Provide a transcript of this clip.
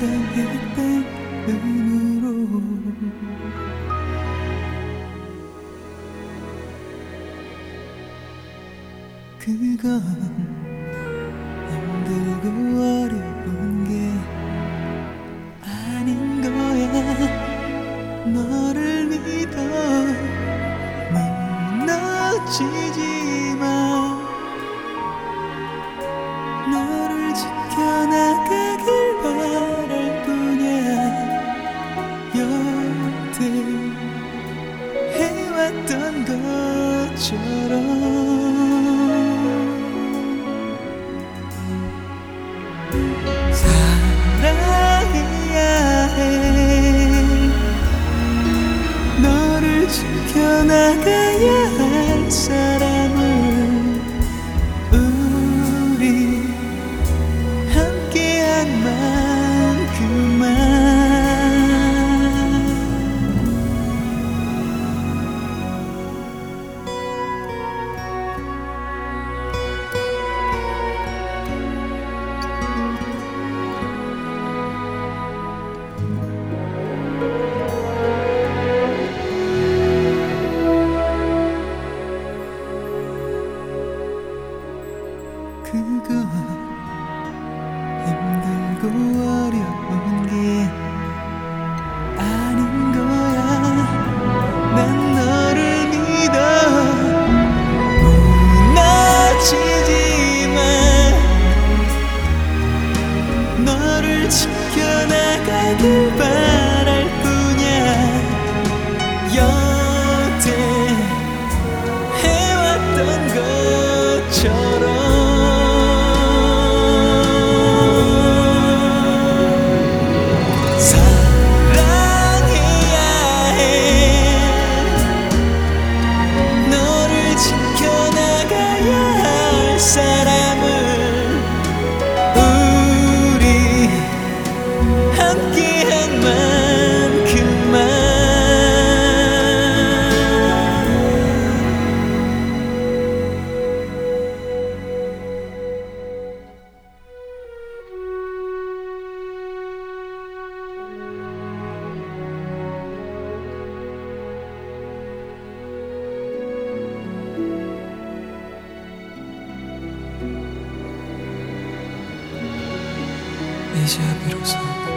사랑했던 눈으로 그건 힘들고 어려운 게 아닌 거야. 너를 믿어 무너지지 마. 너를 지켜나가길 바랄 뿐이야. 여태 해왔던 것처럼 사랑해야 해. 너를 지켜나가야 할 사람을 우리 함께한 만큼만 그거 힘들고 어려운 게 아닌 거야. 난 너를 믿어 무너지지 마. 너를 지켜나가길 바랄 뿐이야. 여태 해왔던 것처럼 이제야 비로소